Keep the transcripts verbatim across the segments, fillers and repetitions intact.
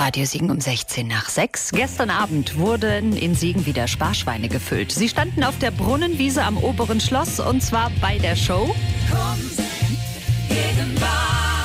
Radio Siegen um sechzehn nach sechs. Gestern Abend wurden in Siegen wieder Sparschweine gefüllt. Sie standen auf der Brunnenwiese am oberen Schloss und zwar bei der Show Kunst gegen Bares.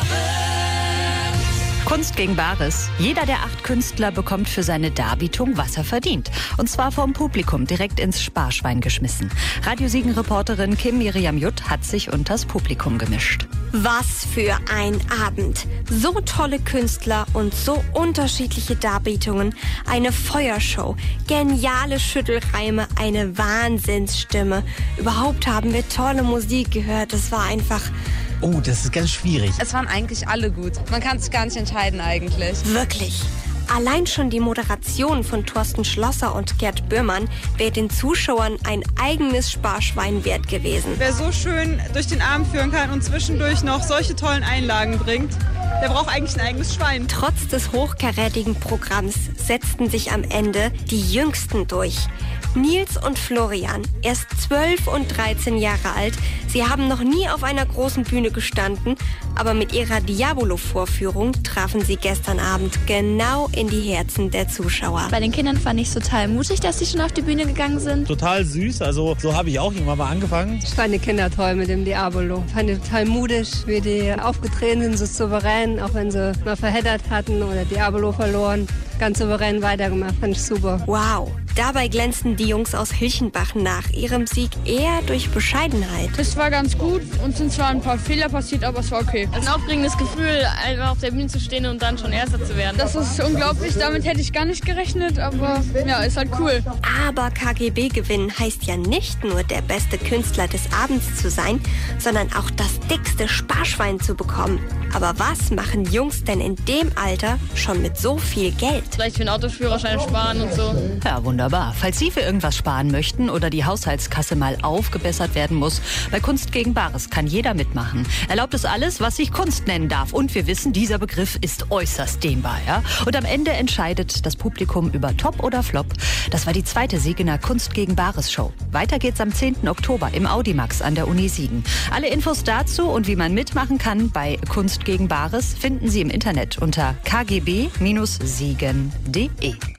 Kunst gegen Bares. Jeder der acht Künstler bekommt für seine Darbietung, was er verdient. Und zwar vom Publikum direkt ins Sparschwein geschmissen. Radio Siegen-Reporterin Kim Miriam Jutt hat sich unters Publikum gemischt. Was für ein Abend. So tolle Künstler und so unterschiedliche Darbietungen. Eine Feuershow, geniale Schüttelreime, eine Wahnsinnsstimme. Überhaupt haben wir tolle Musik gehört. Das war einfach... Oh, das ist ganz schwierig. Es waren eigentlich alle gut. Man kann sich gar nicht entscheiden eigentlich. Wirklich. Allein schon die Moderation von Thorsten Schlosser und Gerd Bührmann wäre den Zuschauern ein eigenes Sparschwein wert gewesen. Wer so schön durch den Abend führen kann und zwischendurch noch solche tollen Einlagen bringt, der braucht eigentlich ein eigenes Schwein. Trotz des hochkarätigen Programms setzten sich am Ende die Jüngsten durch. Nils und Florian, erst zwölf und dreizehn Jahre alt. Sie haben noch nie auf einer großen Bühne gestanden, aber mit ihrer Diabolo-Vorführung trafen sie gestern Abend genau in die Herzen der Zuschauer. Bei den Kindern fand ich es total mutig, dass sie schon auf die Bühne gegangen sind. Total süß, also so habe ich auch irgendwann mal angefangen. Ich fand die Kinder toll mit dem Diabolo. Ich fand die total mutig, wie die aufgetreten sind, so souverän, auch wenn sie mal verheddert hatten oder Diabolo verloren. Ganz souverän weitergemacht, fand ich super. Wow, dabei glänzten die Jungs aus Hilchenbach nach ihrem Sieg eher durch Bescheidenheit. Es war ganz gut und sind zwar ein paar Fehler passiert, aber es war okay. Ein aufregendes Gefühl, einfach auf der Bühne zu stehen und dann schon Erster zu werden. Das ist unglaublich, damit hätte ich gar nicht gerechnet, aber ja, ist halt cool. Aber K G B gewinnen heißt ja nicht nur der beste Künstler des Abends zu sein, sondern auch das dickste Sparschwein zu bekommen. Aber was machen Jungs denn in dem Alter schon mit so viel Geld? Vielleicht für einen Autoführerschein sparen und so. Ja, wunderbar. Falls Sie für irgendwas sparen möchten oder die Haushaltskasse mal aufgebessert werden muss, bei Kunst gegen Bares kann jeder mitmachen. Erlaubt ist alles, was sich Kunst nennen darf. Und wir wissen, dieser Begriff ist äußerst dehnbar. Ja? Und am Ende entscheidet das Publikum über Top oder Flop. Das war die zweite Siegener Kunst gegen Bares Show. Weiter geht's am zehnten Oktober im Audimax an der Uni Siegen. Alle Infos dazu und wie man mitmachen kann bei Kunst gegen Bares finden Sie im Internet unter k g b Bindestrich siegen punkt de.